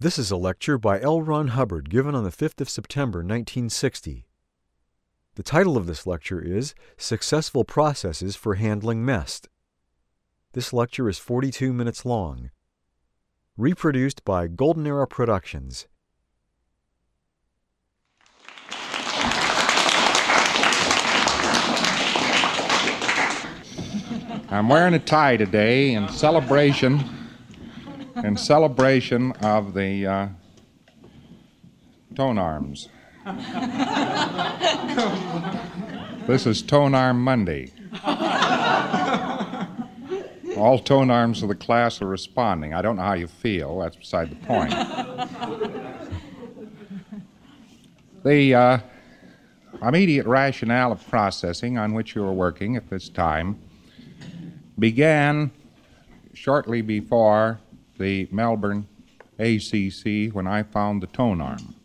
This is a lecture by L. Ron Hubbard given on the 5th of September, 1960. The title of this lecture is Successful Processes for Handling Mest. This lecture is 42 minutes long. Reproduced by Golden Era Productions. I'm wearing a tie today in celebration of the Tone Arms. This is Tone Arm Monday. All Tone Arms of the class are responding. I don't know how you feel. That's beside the point. The immediate rationale of processing on which you are working at this time began shortly before the Melbourne ACC when I found the tone arm.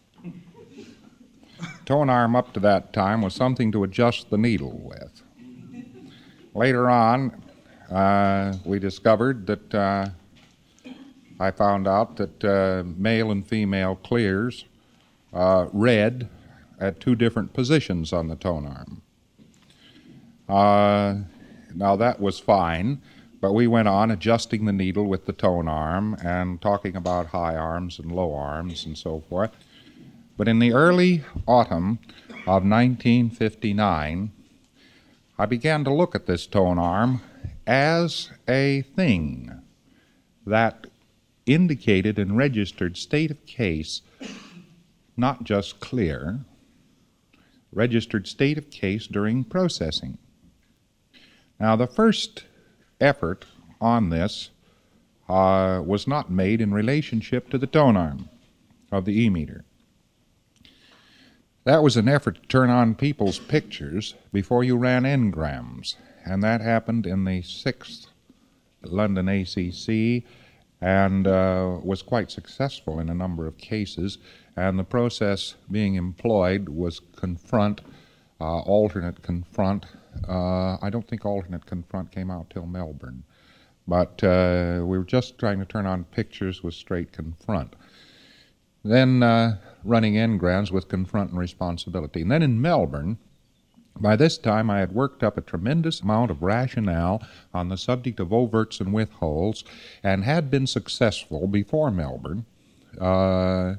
Tone arm up to that time was something to adjust the needle with. Later on, we discovered that I found out that male and female clears read at two different positions on the tone arm. Now that was fine, but we went on adjusting the needle with the tone arm and talking about high arms and low arms and so forth. But in the early autumn of 1959, I began to look at this tone arm as a thing that indicated and registered state of case, not just clear, registered state of case during processing. Now, the first effort on this was not made in relationship to the tone arm of the E-meter. That was an effort to turn on people's pictures before you ran engrams, and that happened in the 6th London ACC and was quite successful in a number of cases, and the process being employed was confront, alternate confront. I don't think alternate confront came out till Melbourne, but we were just trying to turn on pictures with straight confront. Then running engrams with confront and responsibility. And then in Melbourne, by this time I had worked up a tremendous amount of rationale on the subject of overts and withholds and had been successful before Melbourne. That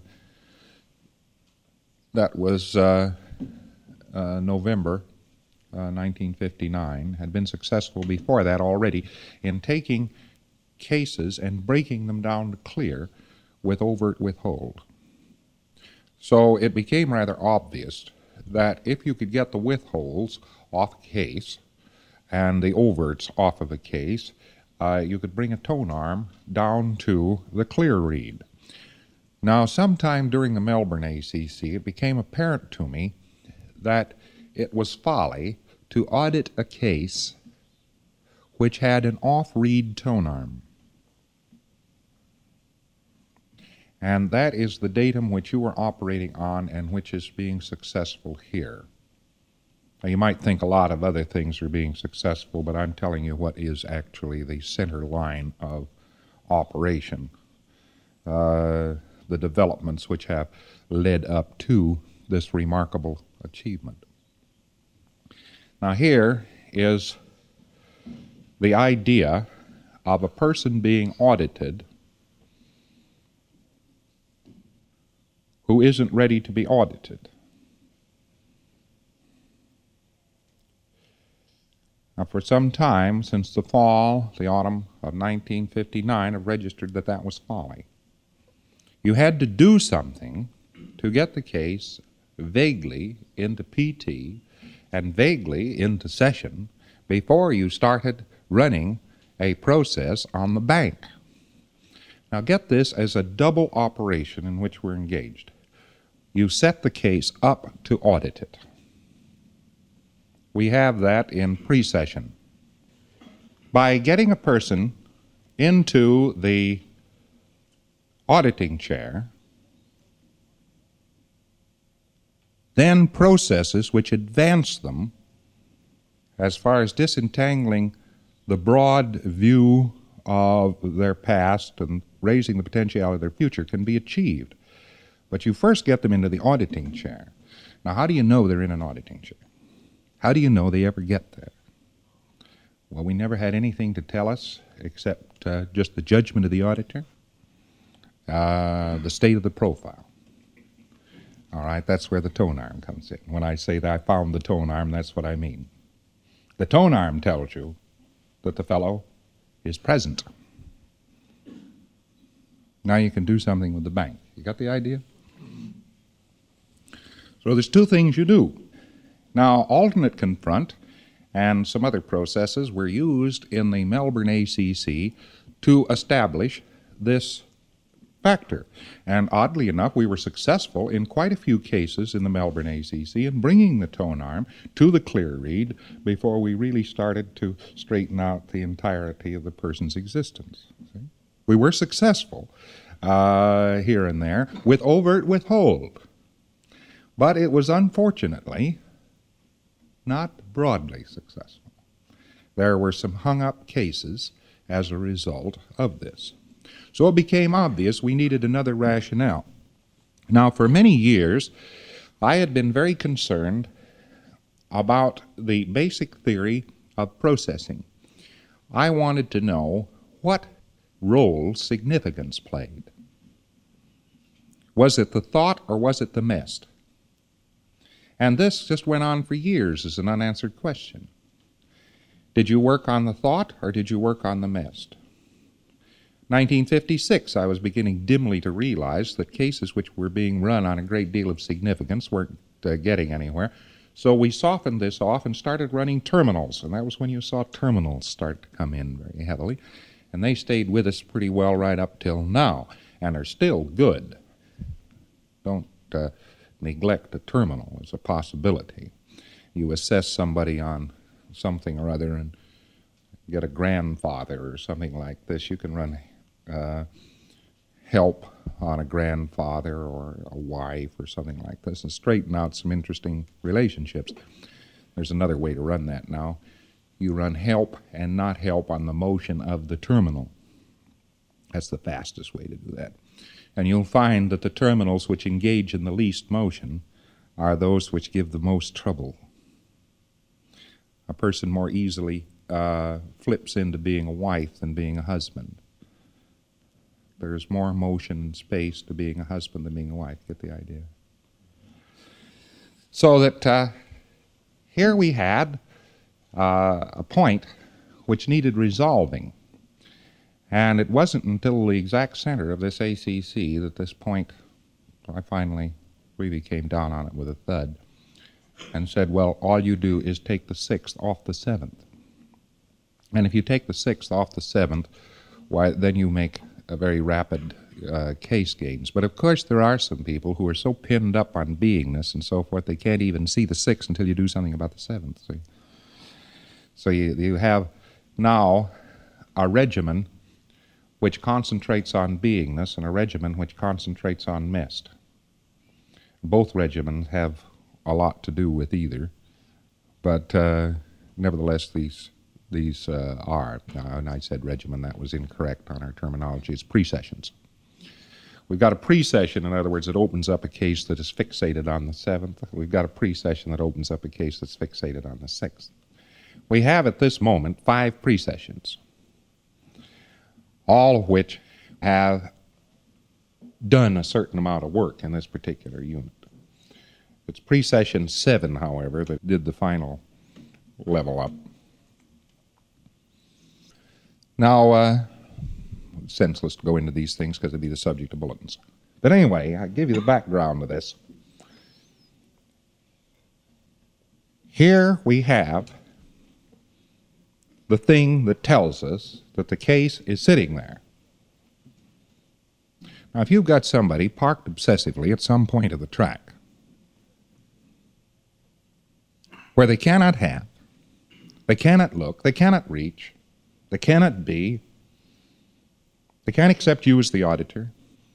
was November 1959, had been successful before that already in taking cases and breaking them down to clear with overt withhold. So it became rather obvious that if you could get the withholds off a case and the overts off of a case, you could bring a tone arm down to the clear read. Now, sometime during the Melbourne ACC, it became apparent to me that it was folly to audit a case which had an off-read tone arm. And that is the datum which you are operating on and which is being successful here. Now, you might think a lot of other things are being successful, but I'm telling you what is actually the center line of operation, the developments which have led up to this remarkable achievement. Now here is the idea of a person being audited who isn't ready to be audited. Now for some time, since the autumn of 1959, I've registered that that was folly. You had to do something to get the case vaguely into PT and vaguely into session before you started running a process on the bank. Now get this as a double operation in which we're engaged. You set the case up to audit it. We have that in pre-session. By getting a person into the auditing chair, then processes which advance them as far as disentangling the broad view of their past and raising the potentiality of their future can be achieved. But you first get them into the auditing chair. Now, how do you know they're in an auditing chair? How do you know they ever get there? Well, we never had anything to tell us except just the judgment of the auditor, the state of the profile. All right, that's where the tone arm comes in. When I say that I found the tone arm, that's what I mean. The tone arm tells you that the fellow is present. Now you can do something with the bank. You got the idea? So there's two things you do. Now, alternate confront and some other processes were used in the Melbourne ACC to establish this factor. And oddly enough, we were successful in quite a few cases in the Melbourne ACC in bringing the tone arm to the clear read before we really started to straighten out the entirety of the person's existence. See? We were successful here and there with overt withhold. But it was unfortunately not broadly successful. There were some hung-up cases as a result of this. So it became obvious we needed another rationale. Now, for many years, I had been very concerned about the basic theory of processing. I wanted to know what role significance played. Was it the thought or was it the mest? And this just went on for years as an unanswered question. Did you work on the thought or did you work on the mest? 1956, I was beginning dimly to realize that cases which were being run on a great deal of significance weren't getting anywhere. So we softened this off and started running terminals, and that was when you saw terminals start to come in very heavily. And they stayed with us pretty well right up till now, and are still good. Don't neglect a terminal as a possibility. You assess somebody on something or other and get a grandfather or something like this. You can run help on a grandfather or a wife or something like this and straighten out some interesting relationships. There's another way to run that now. You run help and not help on the motion of the terminal. That's the fastest way to do that. And you'll find that the terminals which engage in the least motion are those which give the most trouble. A person more easily flips into being a wife than being a husband. There's more motion and space to being a husband than being a wife. Get the idea? So that here we had a point which needed resolving. And it wasn't until the exact center of this ACC that this point, I finally really came down on it with a thud and said, well, all you do is take the 6th off the 7th. And if you take the 6th off the 7th, why, then you make a very rapid case gains. But of course there are some people who are so pinned up on beingness and so forth, they can't even see the 6th until you do something about the 7th. See? So you have now a regimen which concentrates on beingness and a regimen which concentrates on mest. Both regimens have a lot to do with either, but nevertheless these are, and I said regimen, that was incorrect on our terminology, it's precessions. We've got a precession, in other words, that opens up a case that is fixated on the 7th. We've got a precession that opens up a case that's fixated on the 6th. We have at this moment 5 precessions, all of which have done a certain amount of work in this particular unit. It's precession 7, however, that did the final level up. Now, it's senseless to go into these things because it'd be the subject of bulletins. But anyway, I'll give you the background to this. Here we have the thing that tells us that the case is sitting there. Now, if you've got somebody parked obsessively at some point of the track where they cannot have, they cannot look, they cannot reach, they cannot be, they can't accept you as the auditor,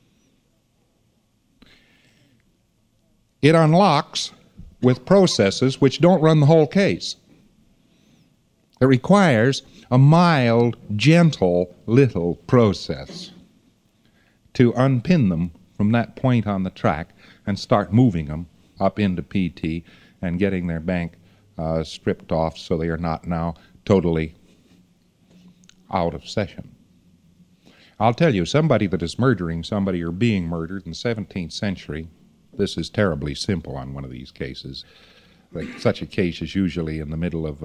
it unlocks with processes which don't run the whole case. It requires a mild, gentle little process to unpin them from that point on the track and start moving them up into PT and getting their bank stripped off so they are not now totally out of session. I'll tell you, somebody that is murdering somebody or being murdered in the 17th century, this is terribly simple on one of these cases. Like such a case is usually in the middle of,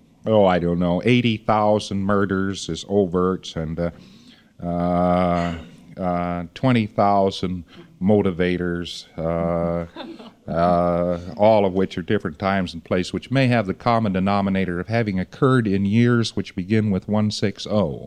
80,000 murders as overts and 20,000 motivators, all of which are different times and place, which may have the common denominator of having occurred in years which begin with 160.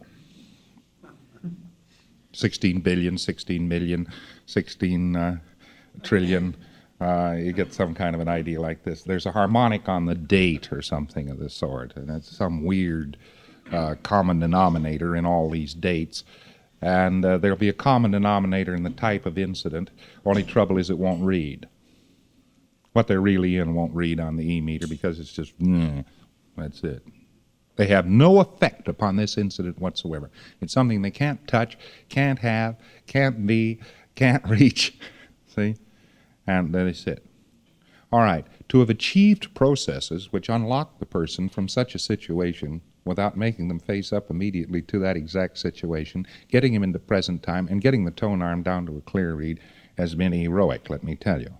16 billion, 16 million, 16 trillion. You get some kind of an idea like this. There's a harmonic on the date or something of the sort, and it's some weird common denominator in all these dates. And there'll be a common denominator in the type of incident. Only trouble is it won't read. What they're really in won't read on the E-meter because it's just, that's it. They have no effect upon this incident whatsoever. It's something they can't touch, can't have, can't be, can't reach. See? And there they sit. All right. To have achieved processes which unlock the person from such a situation without making them face up immediately to that exact situation, getting him into present time, and getting the tone arm down to a clear read has been heroic, let me tell you.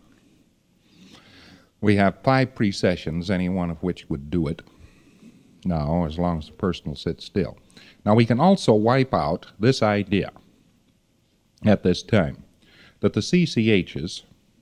We have 5 precessions, any one of which would do it. Now, as long as the person will sit still. Now, we can also wipe out this idea at this time that the CCHs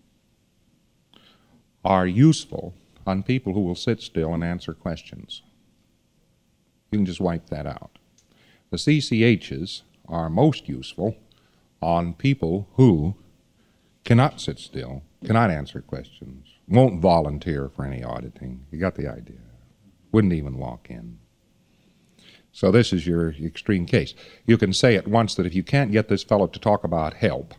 are useful on people who will sit still and answer questions. You can just wipe that out. The CCHs are most useful on people who cannot sit still, cannot answer questions, won't volunteer for any auditing. You got the idea. Wouldn't even walk in. So this is your extreme case. You can say at once that if you can't get this fellow to talk about help,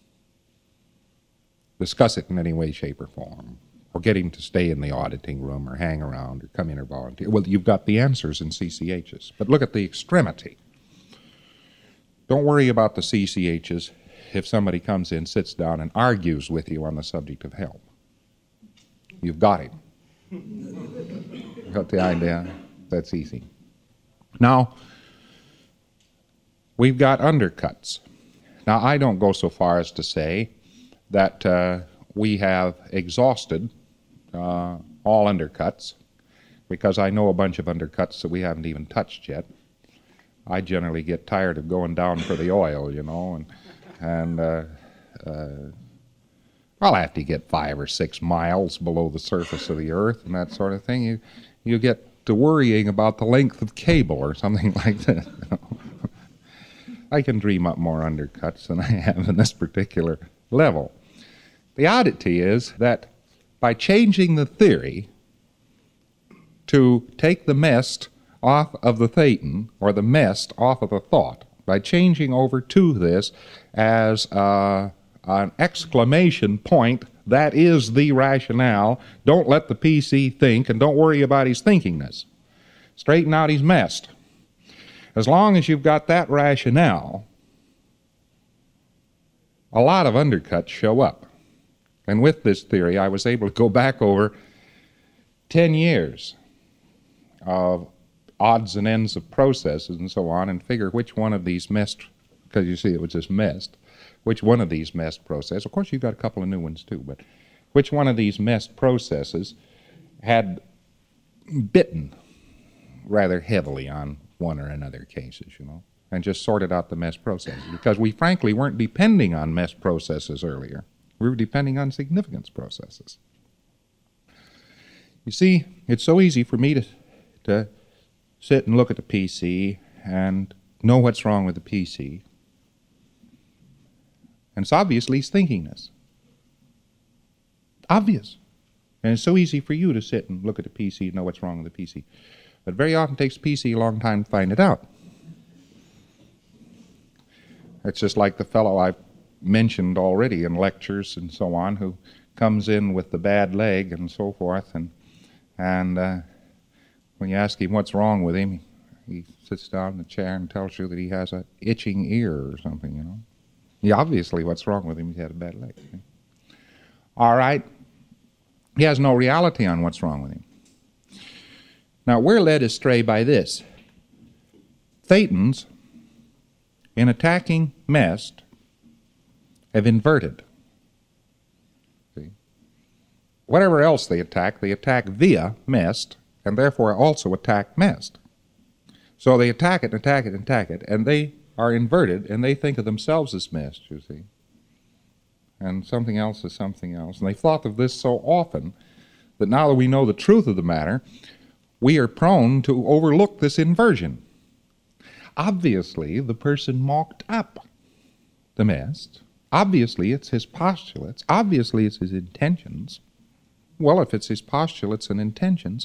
discuss it in any way, shape, or form, or get him to stay in the auditing room or hang around or come in or volunteer, well, you've got the answers in CCHs. But look at the extremity. Don't worry about the CCHs if somebody comes in, sits down, and argues with you on the subject of help. You've got him. Got the idea? That's easy. Now, we've got undercuts. Now, I don't go so far as to say that we have exhausted all undercuts, because I know a bunch of undercuts that we haven't even touched yet. I generally get tired of going down for the oil, you know, and I'll have to get 5 or 6 miles below the surface of the earth and that sort of thing. You get to worrying about the length of cable or something like that. You know? I can dream up more undercuts than I have in this particular level. The oddity is that by changing the theory to take the mest off of the thetan, or the mest off of the thought, by changing over to this as an exclamation point, that is the rationale. Don't let the PC think, and don't worry about his thinkingness. Straighten out his mess. As long as you've got that rationale, a lot of undercuts show up. And with this theory, I was able to go back over 10 years of odds and ends of processes and so on, and figure which one of these messed, because you see it was just messed, which one of these messed processes, of course you've got a couple of new ones too, but which one of these messed processes had bitten rather heavily on one or another cases, you know, and just sorted out the messed processes. Because we frankly weren't depending on messed processes earlier. We were depending on significance processes. You see, it's so easy for me to sit and look at the PC and know what's wrong with the PC. And it's obviously it's thinkingness. Obvious. And it's so easy for you to sit and look at the PC and know what's wrong with the PC. But very often it takes the PC a long time to find it out. It's just like the fellow I mentioned already in lectures and so on, who comes in with the bad leg and so forth, and When you ask him what's wrong with him, he sits down in the chair and tells you that he has an itching ear or something, you know. Yeah, obviously what's wrong with him, he's had a bad leg. All right. He has no reality on what's wrong with him. Now, we're led astray by this. Thetans, in attacking Mest, have inverted. See? Whatever else they attack via Mest, and therefore also attack Mest. So they attack it, and they are inverted, and they think of themselves as Mest, you see. And something else is something else. And they've thought of this so often that now that we know the truth of the matter, we are prone to overlook this inversion. Obviously, the person mocked up the Mest. Obviously, it's his postulates. Obviously, it's his intentions. Well, if it's his postulates and intentions,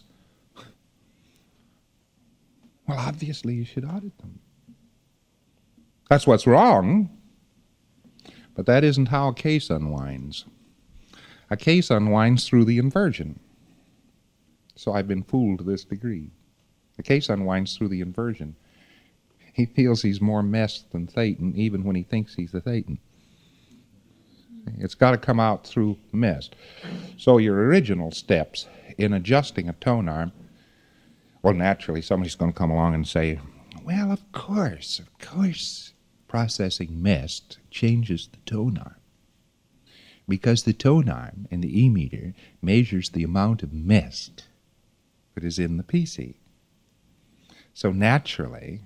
well, obviously you should audit them. That's what's wrong, but that isn't how a case unwinds. A case unwinds through the inversion. So I've been fooled to this degree. The case unwinds through the inversion. He feels he's more Mest than Thetan, even when he thinks he's the Thetan. It's got to come out through Mest. So your original steps in adjusting a tone arm, well, naturally, somebody's going to come along and say, well, of course, processing Mest changes the tone arm. Because the tone arm in the E-meter measures the amount of Mest that is in the PC. So naturally,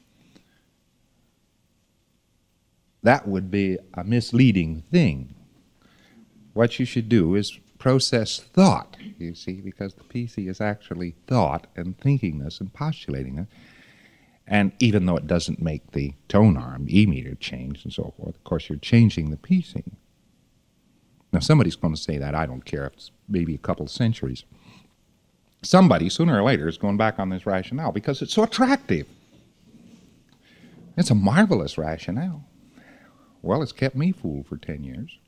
that would be a misleading thing. What you should do is process thought, you see, because the PC is actually thought and thinkingness and postulating it. And even though it doesn't make the tone arm, E-meter change and so forth, of course you're changing the PC. Now somebody's going to say that. I don't care if it's maybe a couple of centuries. Somebody, sooner or later, is going back on this rationale because it's so attractive. It's a marvelous rationale. Well, it's kept me fooled for 10 years.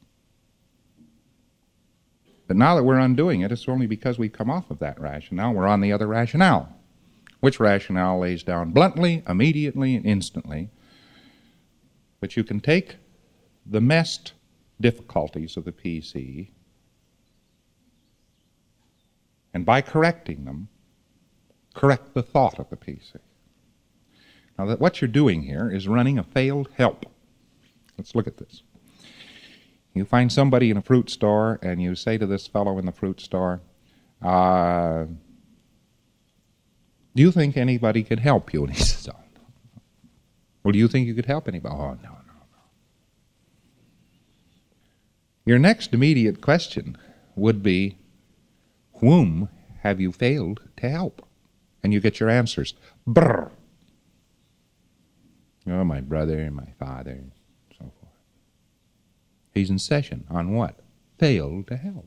But now that we're undoing it, it's only because we've come off of that rationale. We're on the other rationale, which rationale lays down bluntly, immediately, and instantly. But you can take the Mest difficulties of the PC, and by correcting them, correct the thought of the PC. Now, that what you're doing here is running a failed help. Let's look at this. You find somebody in a fruit store, and you say to this fellow in the fruit store, do you think anybody could help you? And he says, oh, no. Well, do you think you could help anybody? Oh, no. Your next immediate question would be, whom have you failed to help? And you get your answers. Brr. Oh, my brother, my father, so forth. He's in session on what? Failed to help.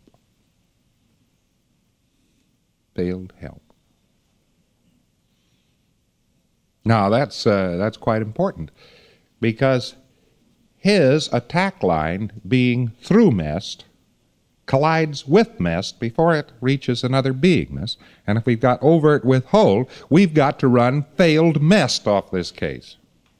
Failed help. Now, that's quite important, because his attack line, being through Mest, collides with Mest before it reaches another beingness. And if we've got overt withhold, we've got to run failed Mest off this case.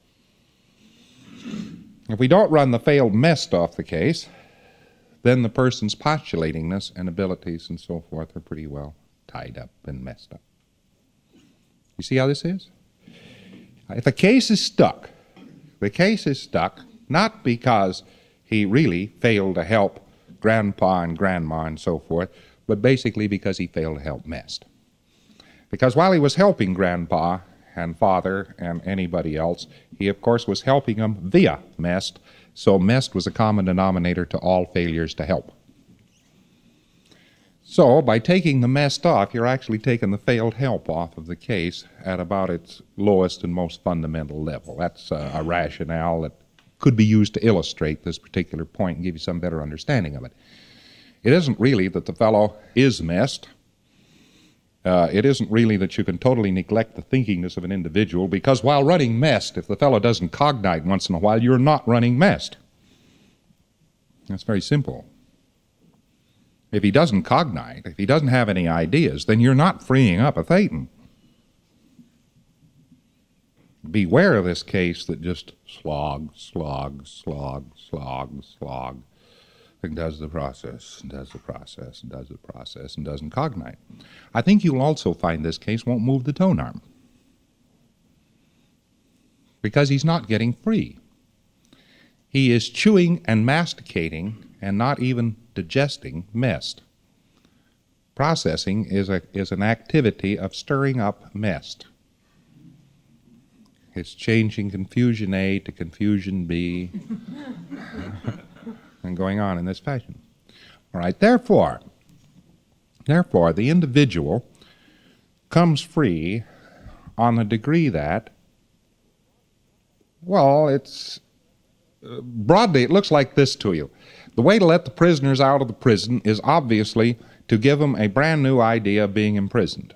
If we don't run the failed Mest off the case, then the person's postulatingness and abilities and so forth are pretty well tied up and messed up. You see how this is? If the case is stuck, not because he really failed to help grandpa and grandma and so forth, but basically because he failed to help Mest. Because while he was helping grandpa and father and anybody else, he of course was helping them via Mest, so Mest was a common denominator to all failures to help. So by taking the Mest off, you're actually taking the failed help off of the case at about its lowest and most fundamental level. That's a rationale that could be used to illustrate this particular point and give you some better understanding of it. It isn't really that the fellow is Mest. It isn't really that you can totally neglect the thinkingness of an individual, because while running Mest, if the fellow doesn't cognite once in a while, you're not running Mest. That's very simple. If he doesn't cognite, if he doesn't have any ideas, then you're not freeing up a Thetan. beware of this case that just slog, and does the process, and does the process, and does the process, and doesn't cognite. I think you'll also find this case won't move the tone arm, because he's not getting free. He is chewing and masticating and not even digesting mest. Processing is an activity of stirring up mest. It's changing confusion A to confusion B and going on in this fashion. All right, therefore, the individual comes free on the degree that, well, it's broadly, it looks like this to you. The way to let the prisoners out of the prison is obviously to give them a brand new idea of being imprisoned,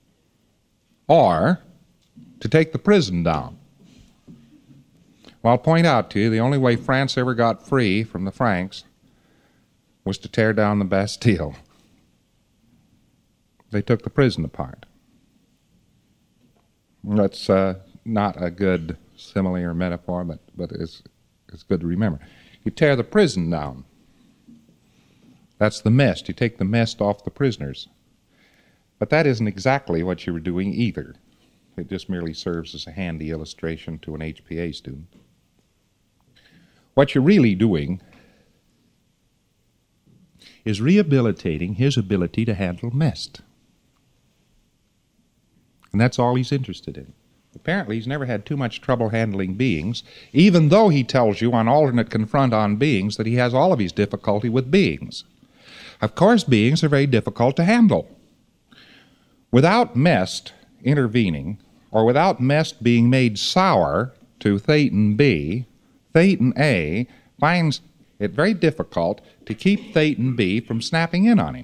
or to take the prison down. Well, I'll point out to you, the only way France ever got free from the Franks was to tear down the Bastille. They took the prison apart. That's not a good simile or metaphor, but it's good to remember. You tear the prison down. That's the mest. You take the mest off the prisoners. But that isn't exactly what you were doing either. It just merely serves as a handy illustration to an HPA student. What you're really doing is rehabilitating his ability to handle mest. And that's all he's interested in. Apparently, he's never had too much trouble handling beings, even though he tells you on alternate confront on beings that he has all of his difficulty with beings. Of course, beings are very difficult to handle. Without mest intervening, or without mest being made sour to Thetan B, Thetan A finds it very difficult to keep Thetan B from snapping in on him.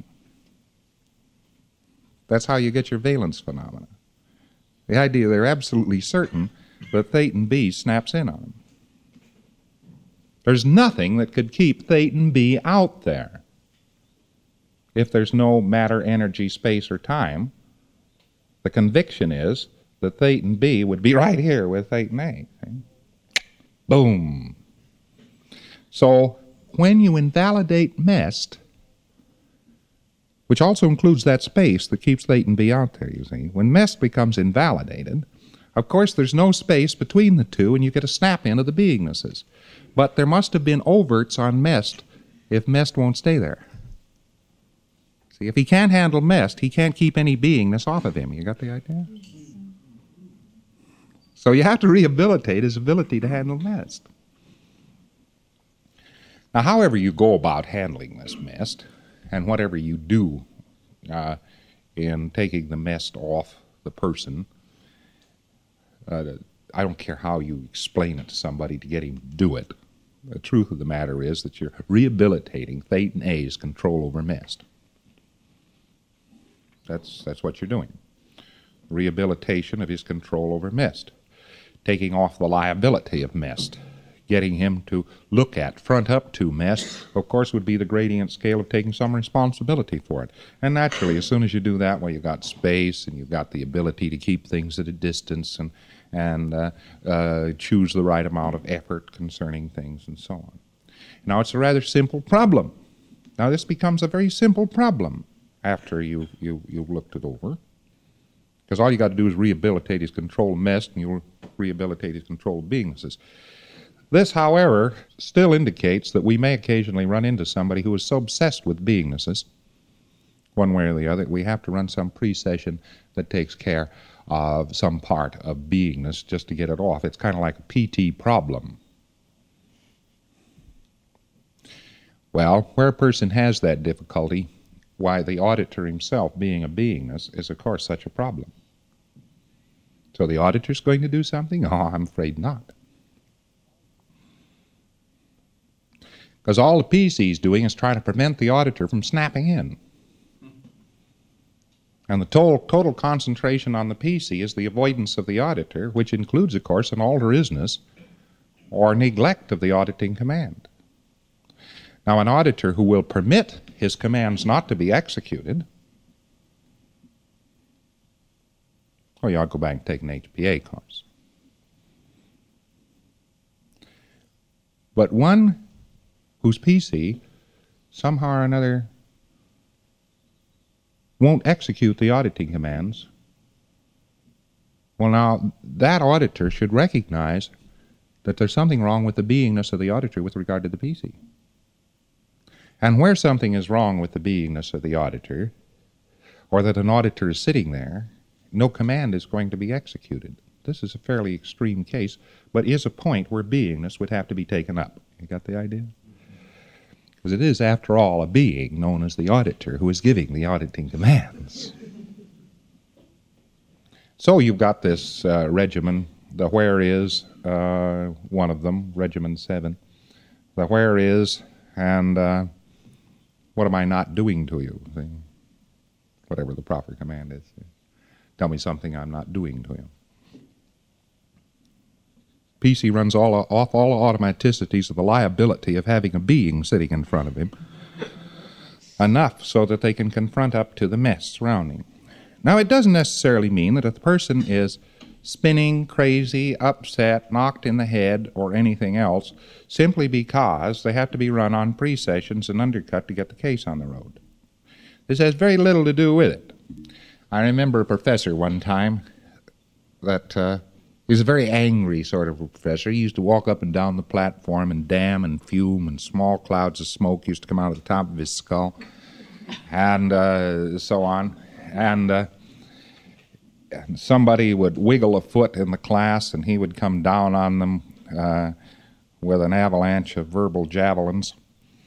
That's how you get your valence phenomena. The idea they're absolutely certain that Thetan B snaps in on him. There's nothing that could keep Thetan B out there. If there's no matter, energy, space, or time, the conviction is that Thetan B would be right here with Thetan A. Okay? Boom. So when you invalidate mest, which also includes that space that keeps Thetan B out there, you see, when mest becomes invalidated, of course there's no space between the two and you get a snap in of the beingnesses. But there must have been overts on mest if mest won't stay there. See, if he can't handle mest, he can't keep any beingness off of him. You got the idea? So you have to rehabilitate his ability to handle mest. Now, however you go about handling this mest, and whatever you do in taking the mest off the person, I don't care how you explain it to somebody to get him to do it. The truth of the matter is that you're rehabilitating Thetan A's control over mest. That's what you're doing. Rehabilitation of his control over mest. Taking off the liability of mest. Getting him to look at, front up to mest, of course, would be the gradient scale of taking some responsibility for it. And naturally, as soon as you do that, well, you've got space and you've got the ability to keep things at a distance and choose the right amount of effort concerning things and so on. Now, it's a rather simple problem. Now, this becomes a very simple problem after you've looked it over. Because all you got to do is rehabilitate his control of mest, and you'll rehabilitate his control of beingnesses. This, however, still indicates that we may occasionally run into somebody who is so obsessed with beingnesses, one way or the other, we have to run some pre-session that takes care of some part of beingness just to get it off. It's kind of like a PT problem. Well, where a person has that difficulty, why, the auditor himself, being a beingness, is, of course, such a problem. So the auditor's going to do something? Oh, I'm afraid not. Because all the PC's doing is trying to prevent the auditor from snapping in. And the total concentration on the PC is the avoidance of the auditor, which includes, of course, an altruisness or neglect of the auditing command. Now, an auditor who will permit his commands not to be executed, oh, you ought to go back and take an HPA course. but one whose PC somehow or another won't execute the auditing commands, well, now, that auditor should recognize that there's something wrong with the beingness of the auditor with regard to the PC. And where something is wrong with the beingness of the auditor, or that an auditor is sitting there, no command is going to be executed. This is a fairly extreme case, but is a point where beingness would have to be taken up. You got the idea? Because it is, after all, a being known as the auditor who is giving the auditing commands. So you've got this regimen. The where is one of them, regimen 7. The where is, and what am I not doing to you? Whatever the proper command is. Tell me something I'm not doing to you. PC runs off all automaticities of the liability of having a being sitting in front of him, enough so that they can confront up to the mess surrounding. Now, it doesn't necessarily mean that if the person is spinning, crazy, upset, knocked in the head, or anything else, simply because they have to be run on pre-sessions and undercut to get the case on the road. This has very little to do with it. I remember a professor one time that he was a very angry sort of a professor. He used to walk up and down the platform and damn and fume, and small clouds of smoke used to come out of the top of his skull, and so on. And somebody would wiggle a foot in the class, and he would come down on them with an avalanche of verbal javelins.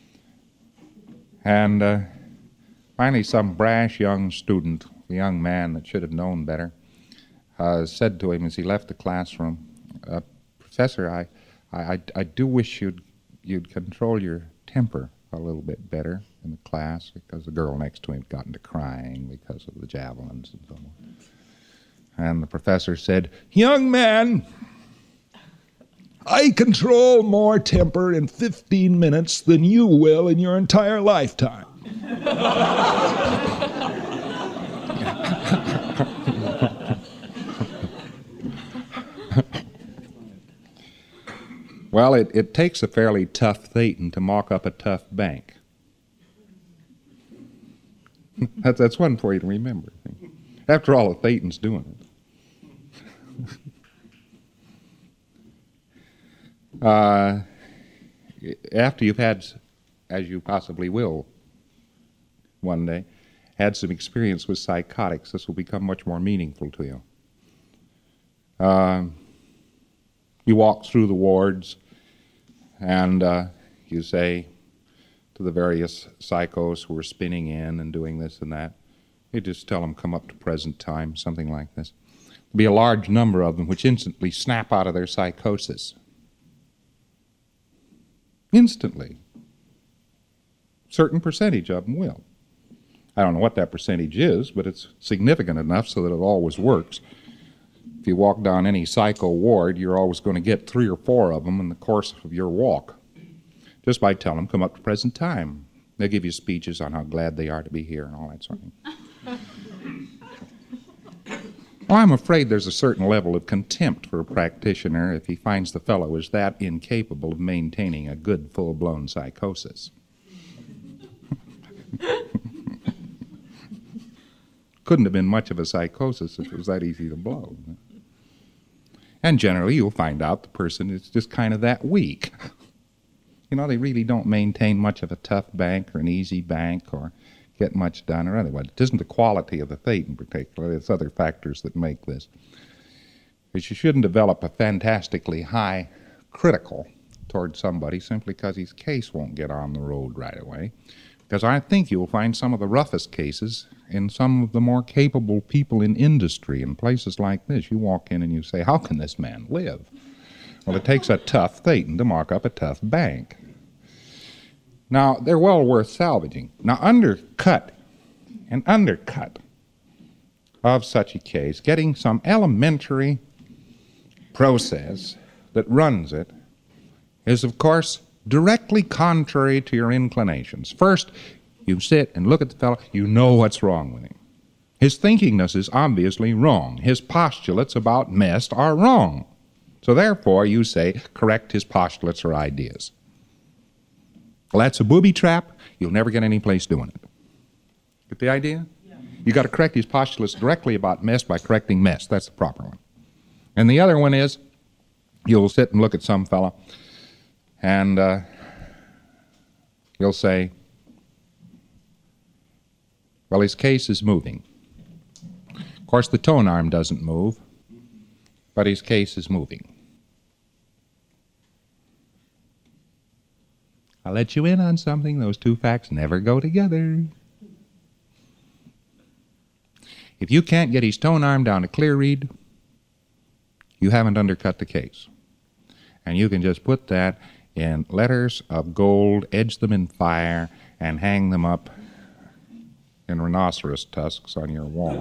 And finally, some brash young student, a young man that should have known better, said to him as he left the classroom, "Professor, I do wish you'd control your temper a little bit better in the class," because the girl next to him had gotten to crying because of the javelins and so on. And the professor said, "Young man, I control more temper in 15 minutes than you will in your entire lifetime." Well, it takes a fairly tough Thetan to mock up a tough bank. That's one for you to remember. After all, a Thetan's doing it. After you've had, as you possibly will one day, had some experience with psychotics, this will become much more meaningful to you. You walk through the wards, and you say to the various psychos who are spinning in and doing this and that, you just tell them, "Come up to present time," something like this. There'll be a large number of them which instantly snap out of their psychosis. Instantly. Certain percentage of them will. I don't know what that percentage is, but it's significant enough so that it always works. If you walk down any psycho ward, you're always going to get 3 or 4 of them in the course of your walk, just by telling them, "Come up to present time." They'll give you speeches on how glad they are to be here and all that sort of thing. Well, I'm afraid there's a certain level of contempt for a practitioner if he finds the fellow is that incapable of maintaining a good, full-blown psychosis. Couldn't have been much of a psychosis if it was that easy to blow. And generally, you'll find out the person is just kind of that weak. You know, they really don't maintain much of a tough bank or an easy bank or get much done or otherwise. It isn't the quality of the Thetan particularly. It's other factors that make this. But you shouldn't develop a fantastically high critical towards somebody simply because his case won't get on the road right away. Because I think you'll find some of the roughest cases in some of the more capable people in industry in places like this. You walk in and you say, "How can this man live?" Well, it takes a tough Thetan to mark up a tough bank. Now, they're well worth salvaging. Now, undercut of such a case, getting some elementary process that runs it, is, of course, directly contrary to your inclinations. First, you sit and look at the fellow, you know what's wrong with him. His thinkingness is obviously wrong. His postulates about mess are wrong. So therefore, you say, correct his postulates or ideas. Well, that's a booby trap. You'll never get any place doing it. Get the idea? Yeah. You got to correct these postulates directly about mest by correcting mest. That's the proper one. And the other one is, you'll sit and look at some fella, and you'll say, well, his case is moving. Of course, the tone arm doesn't move, but his case is moving. I'll let you in on something. Those two facts never go together. If you can't get his tone arm down to clear read, you haven't undercut the case. And you can just put that in letters of gold, edge them in fire, and hang them up in rhinoceros tusks on your wall.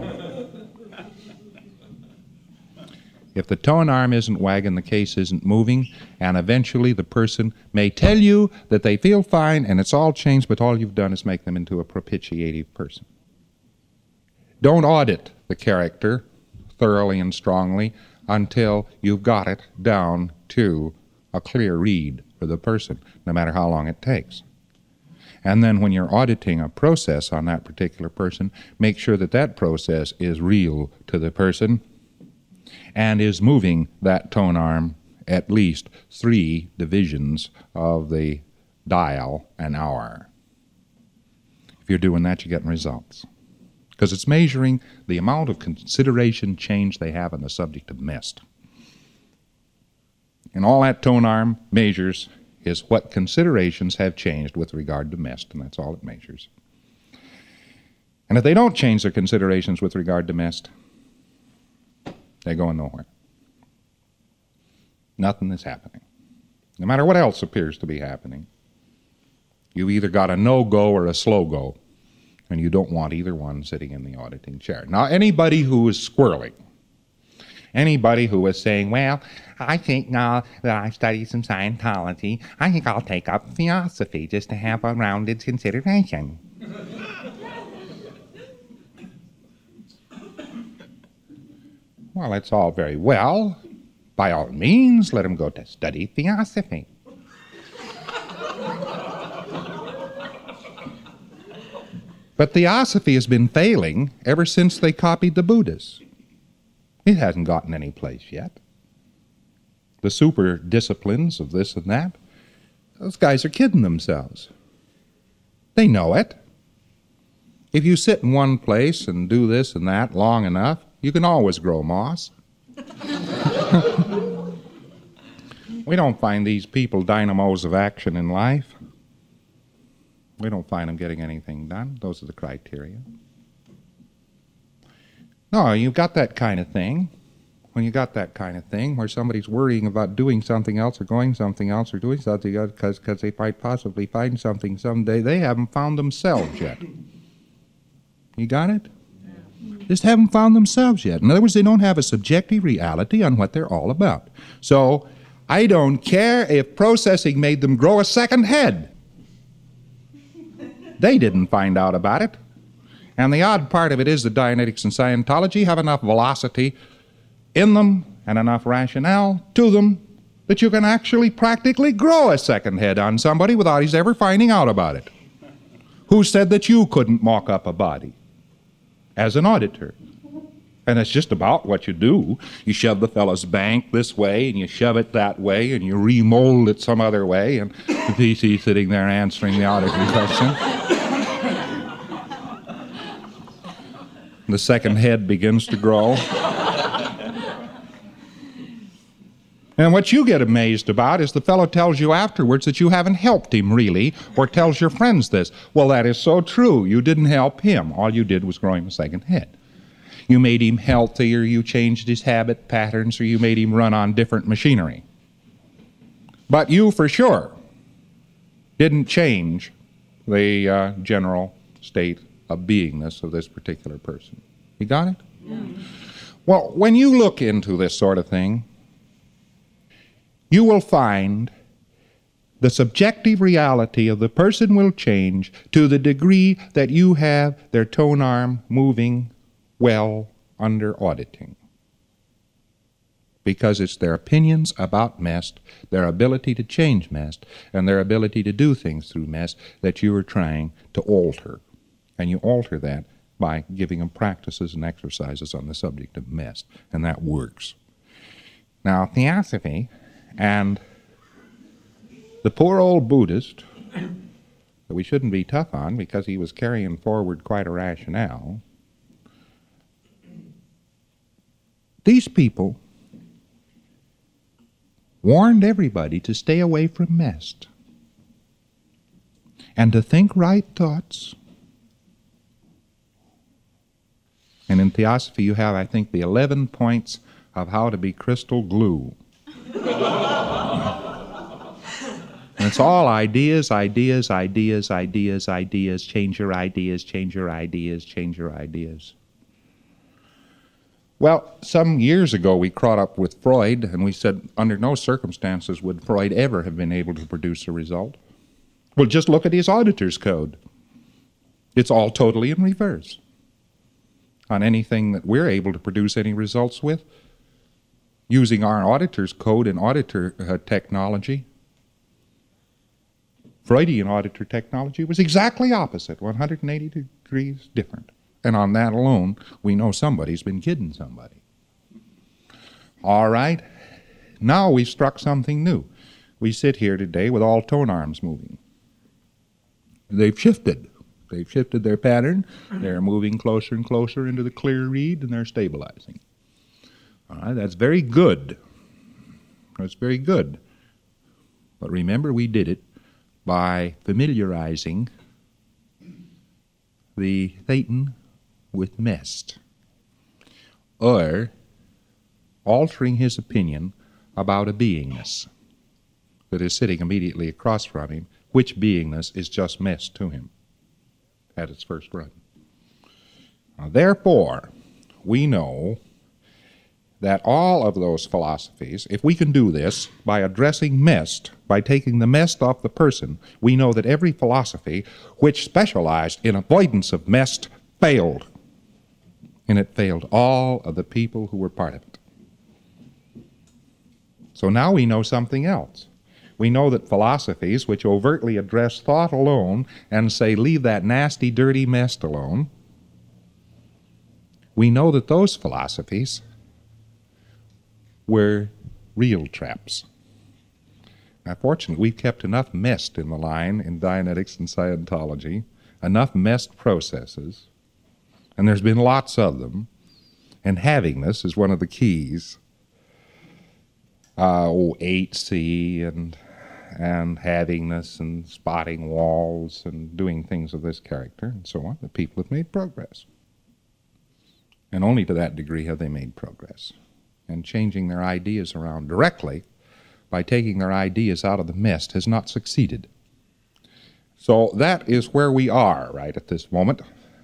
If the tone arm isn't wagging, the case isn't moving, and eventually the person may tell you that they feel fine and it's all changed, but all you've done is make them into a propitiative person. Don't audit the character thoroughly and strongly until you've got it down to a clear read for the person, no matter how long it takes. And then when you're auditing a process on that particular person, make sure that that process is real to the person and is moving that tone arm at least 3 divisions of the dial an hour. If you're doing that, you're getting results. Because it's measuring the amount of consideration change they have on the subject of mest. And all that tone arm measures is what considerations have changed with regard to mest, and that's all it measures. And if they don't change their considerations with regard to mest, they're going nowhere. Nothing is happening. No matter what else appears to be happening, you either got a no-go or a slow-go, and you don't want either one sitting in the auditing chair. Now, anybody who is squirreling, anybody who is saying, well, I think now that I've studied some Scientology, I think I'll take up theosophy just to have a rounded consideration. Well, that's all very well. By all means, let him go to study theosophy. But theosophy has been failing ever since they copied the Buddhists. It hasn't gotten any place yet. The super disciplines of this and that, those guys are kidding themselves. They know it. If you sit in one place and do this and that long enough, you can always grow moss. We don't find these people dynamos of action in life. We don't find them getting anything done. Those are the criteria. No, you've got that kind of thing. When you got that kind of thing where somebody's worrying about doing something else or going something else or doing something else because they might possibly find something someday, they haven't found themselves yet. You got it? Just haven't found themselves yet. In other words, they don't have a subjective reality on what they're all about. So I don't care if processing made them grow a second head. They didn't find out about it. And the odd part of it is that Dianetics and Scientology have enough velocity in them and enough rationale to them that you can actually practically grow a second head on somebody without his ever finding out about it. Who said that you couldn't mock up a body as an auditor? And it's just about what you do. You shove the fellow's bank this way, and you shove it that way, and you remold it some other way, and the PC sitting there answering the auditing question. The second head begins to grow. And what you get amazed about is the fellow tells you afterwards that you haven't helped him really, or tells your friends this. Well, that is so true. You didn't help him. All you did was grow him a second head. You made him healthier, you changed his habit patterns, or you made him run on different machinery. But you, for sure, didn't change the general state of beingness of this particular person. You got it? Yeah. Well, when you look into this sort of thing, you will find the subjective reality of the person will change to the degree that you have their tone arm moving well under auditing. because it's their opinions about MEST, their ability to change MEST, and their ability to do things through MEST that you are trying to alter. And you alter that by giving them practices and exercises on the subject of MEST, and that works. Now, Theosophy and the poor old Buddhist, that we shouldn't be tough on because he was carrying forward quite a rationale, these people warned everybody to stay away from MEST and to think right thoughts. And in Theosophy you have, I think, the 11 points of how to be crystal glue. And it's all ideas, ideas, ideas, ideas, ideas, change your ideas, change your ideas, change your ideas. Well, some years ago we caught up with Freud and we said under no circumstances would Freud ever have been able to produce a result. Well, just look at his auditor's code. It's all totally in reverse on anything that we're able to produce any results with using our auditor's code and auditor technology. Freudian auditor technology was exactly opposite, 180 degrees different. And on that alone, we know somebody's been kidding somebody. All right, now we've struck something new. We sit here today with all tone arms moving. They've shifted. They've shifted their pattern. They're moving closer and closer into the clear reed, and they're stabilizing. All right, that's very good. That's very good. But remember, we did it by familiarizing the Thetan with MEST, or altering his opinion about a beingness that is sitting immediately across from him, which beingness is just MEST to him at its first run. Now, therefore, we know that all of those philosophies, if we can do this by addressing MEST, by taking the MEST off the person, we know that every philosophy which specialized in avoidance of MEST failed. And it failed all of the people who were part of it. So now we know something else. We know that philosophies which overtly address thought alone and say, leave that nasty, dirty MEST alone, we know that those philosophies were real traps. Now, fortunately, we've kept enough MEST in the line in Dianetics and Scientology, enough MEST processes, and there's been lots of them, and havingness is one of the keys. 8C and havingness and spotting walls and doing things of this character and so on, the people have made progress. And only to that degree have they made progress. And changing their ideas around directly by taking their ideas out of the MEST has not succeeded. So that is where we are right at this moment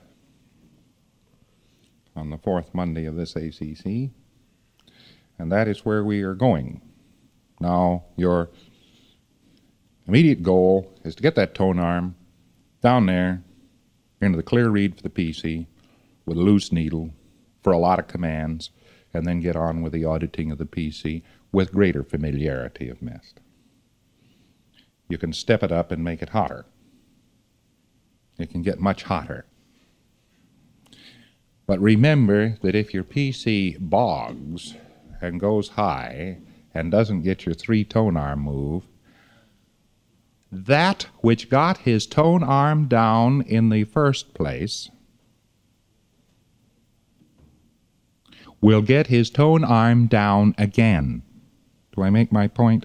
on the fourth Monday of this ACC, and that is where we are going. Now, your immediate goal is to get that tone arm down there into the clear reed for the PC with a loose needle for a lot of commands, and then get on with the auditing of the PC with greater familiarity of MEST. You can step it up and make it hotter. It can get much hotter. But remember that if your PC bogs and goes high and doesn't get your 3-tone arm move, that which got his tone arm down in the first place will get his tone arm down again. Do I make my point?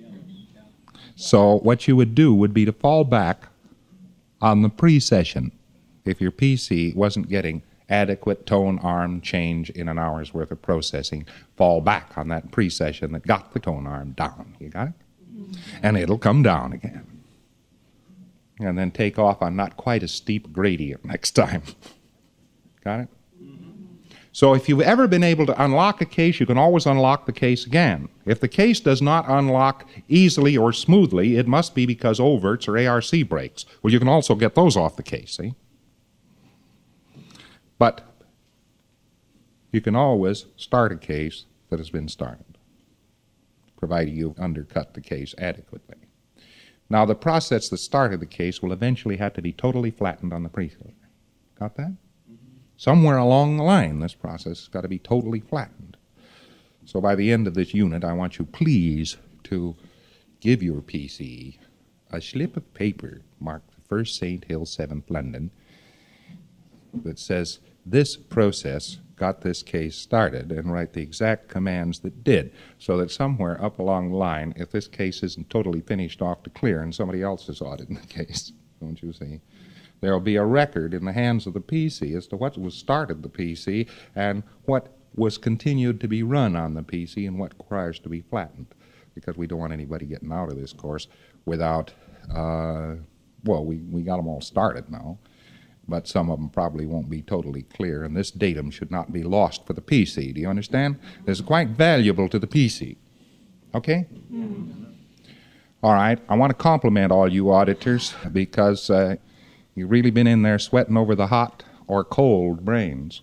So what you would do would be to fall back on the pre-session if your PC wasn't getting adequate tone arm change in an hour's worth of processing. Fall back on that pre-session that got the tone arm down. You got it? And it'll come down again. And then take off on not quite a steep gradient next time. Got it? So if you've ever been able to unlock a case, you can always unlock the case again. If the case does not unlock easily or smoothly, it must be because overts or ARC breaks. Well, you can also get those off the case, see? But you can always start a case that has been started. provided you've undercut the case adequately. Now, the process that started the case will eventually have to be totally flattened on the pre-cylinder. Got that? Somewhere along the line, this process has got to be totally flattened. So by the end of this unit, I want you please to give your PC a slip of paper marked 1st St. Hill, 7th London, that says this process got this case started, and write the exact commands that did, so that somewhere up along the line, if this case isn't totally finished off to clear and somebody else is auditing the case, don't you see, there will be a record in the hands of the PC as to what was started the PC and what was continued to be run on the PC and what requires to be flattened, because we don't want anybody getting out of this course without, we got them all started now, but some of them probably won't be totally clear, and this datum should not be lost for the PC. Do you understand? This is quite valuable to the PC. Okay? All right. I want to compliment all you auditors because you've really been in there sweating over the hot or cold brains.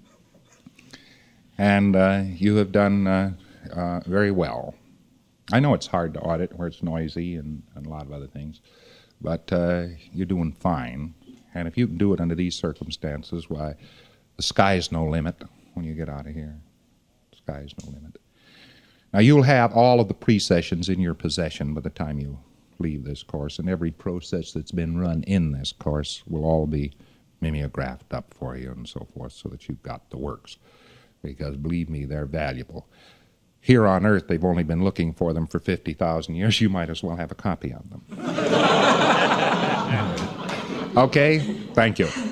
And you have done very well. I know it's hard to audit where it's noisy and a lot of other things, but you're doing fine. And if you can do it under these circumstances, why, the sky's no limit when you get out of here. The sky's no limit. Now, you'll have all of the pre-sessions in your possession by the time you leave this course, and every process that's been run in this course will all be mimeographed up for you and so forth, so that you've got the works. Because, believe me, they're valuable. Here on Earth, they've only been looking for them for 50,000 years. You might as well have a copy of them. Okay? Thank you.